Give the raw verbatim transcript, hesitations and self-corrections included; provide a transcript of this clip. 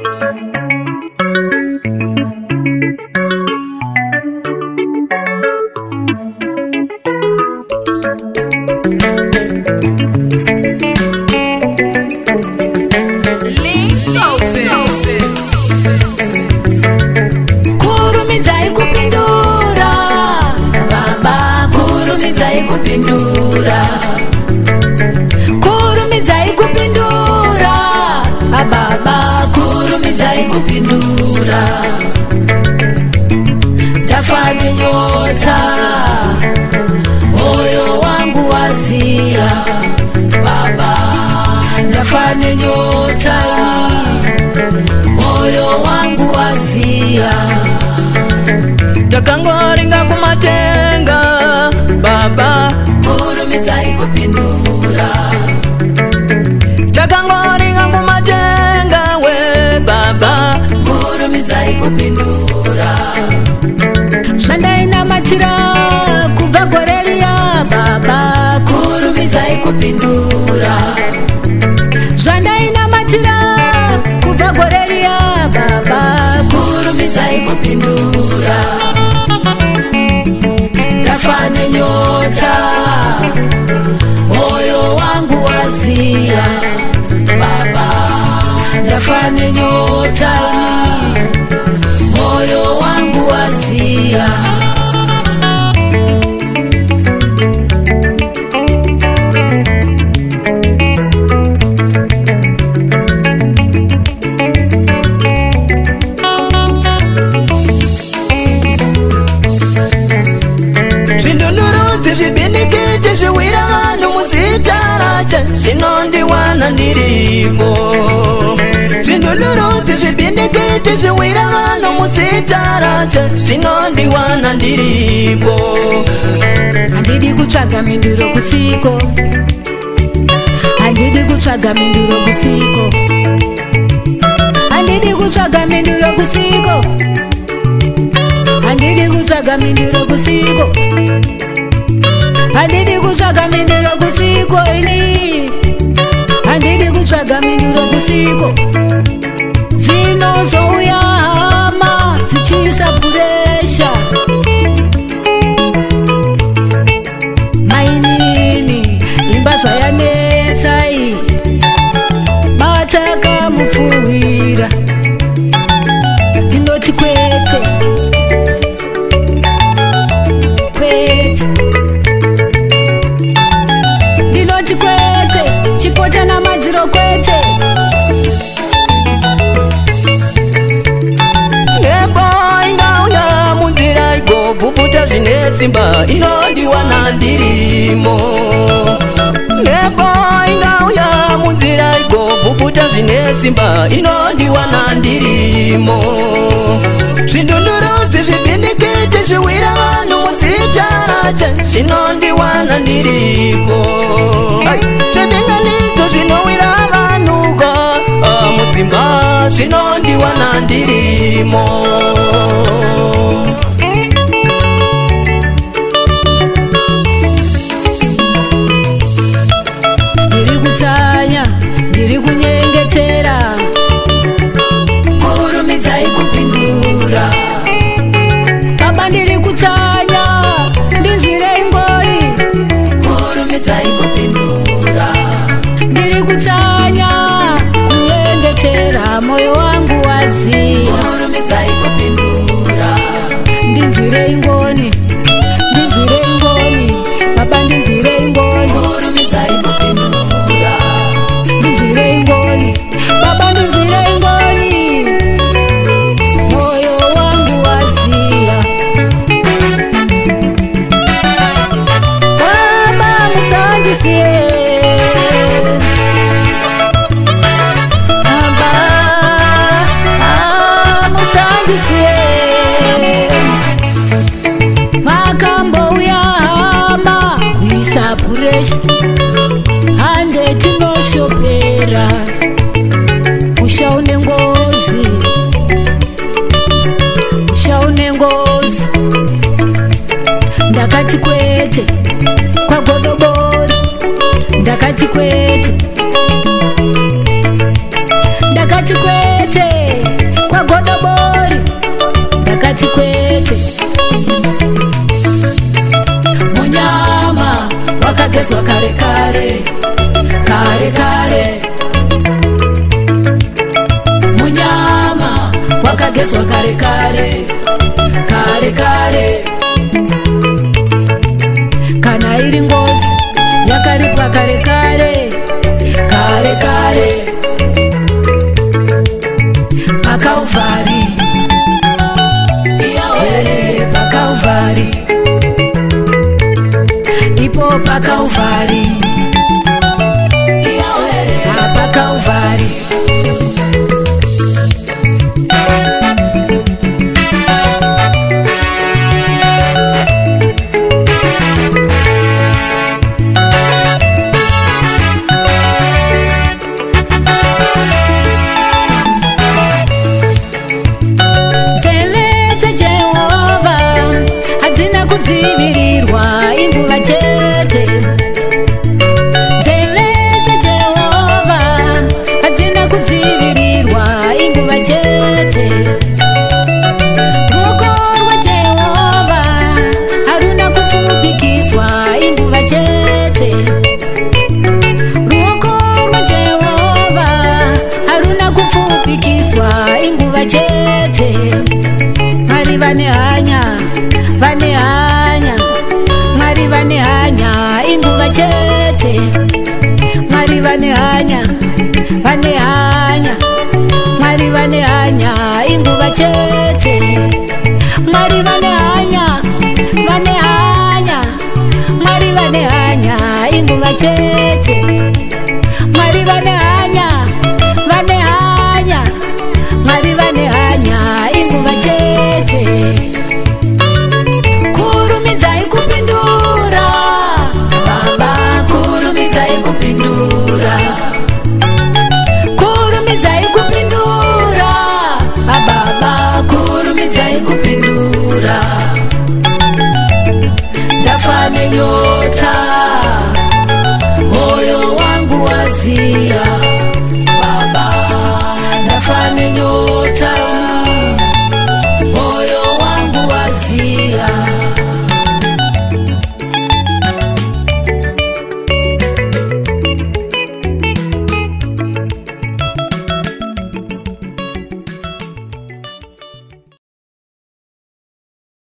Kurumidza ikupindura baba, kurumidza ikupindura, kurumidza ikupindura baba, kurumidza ikupindura. Ndafa nenyota, moyo wangu wasia baba, ndafa nenyota, moyo wangu wasia. Takangoringa kumatenga baba, kurumidza ikupindura. Takangoringa kumatenga we baba, kurumidza ikupindura. Zvandainamatira kubva gore riya baba, kurumidza ikupindura. Zvandainamatira kubva gore riya baba, kurumidza ikupindura. Ndafa nenyota, moyo wangu wasia baba, ndafa nenyota, moyo wangu wasia. Zvindunurudzi zvibindikiti zviwira vanhu muzita raShe zvinondiwana ndiripo. Zvindunurudzi zvibindikiti zviwira vanhu muzita raShe zvinondiwana ndiripo. Handidi kutsvaga minduro kusiko, handidi kutsvaga minduro kusiko, handidi kutsvaga minduro kusiko, handidi kutsvaga minduro kusiko, handidi kutsvaga minduro kusiko ini, handidi kutsvaga minduro kusiko. Dzinozouya hama dzichiisa puresha, mainini imba zvayanetsa iyi, bataka mupfuwira. Ndinoti kwete kwete, ndinoti kwete, chipota namadziro kwete. Mhepo ingauya munzira igobvupfuta zvine simba inondiwana ndirimo. Mhepo ingauya munzira igobvupfuta zvine simba inondiwana ndirimo. Zvindunurudzi zvibindikiti zviwira vanhu muzita raShe zvinondiwana ndiripo. Zvibinganidzo zvinowira vanhu mudzimba zvinondiwana ndirimo. Ndiri kutsanya, ndiri kunyengetera, kurumidza ikupindura baba. Ndiri kutsanya, ndinzwirei ngoni, kurumidza ikupindura. Ndiri kutsanya kunyengetera, moyo wangu waziya, kurumidza ikupindura. yakateswa kare kare kare kare. Kana iri ngozi yakaripwa kare kare kare kare. Pakauvari, eh, pakauvari, ipo pakauvari, ah, pakauvari. Kudzivirirwa inguva chete, nzeve dzaJehovha hadzina kudzivirirwa inguva chete. Ruoko rwaJehovha haruna kupfupikiswa inguva chete. Ruoko rwaJehovha haruna kupfupikiswa inguva chete. Mwari vane hanya, vane hanya, Mwari vane hanya inguva chete. Mwari vane hanya, vane hanya, Mwari vane hanya inguva chete. Mwari vane hanya, vane hanya, Mwari vane hanya inguva chete. Mwari vane hanya, vane hanya, Mwari vane hanya inguva chete. Kurumidzai kupindura, Baba, kurumidzai kupindura. Kurumidzai kupindura, Baba, kurumidzai kupindura. Ndafa nenyota, moyo wangu waziya.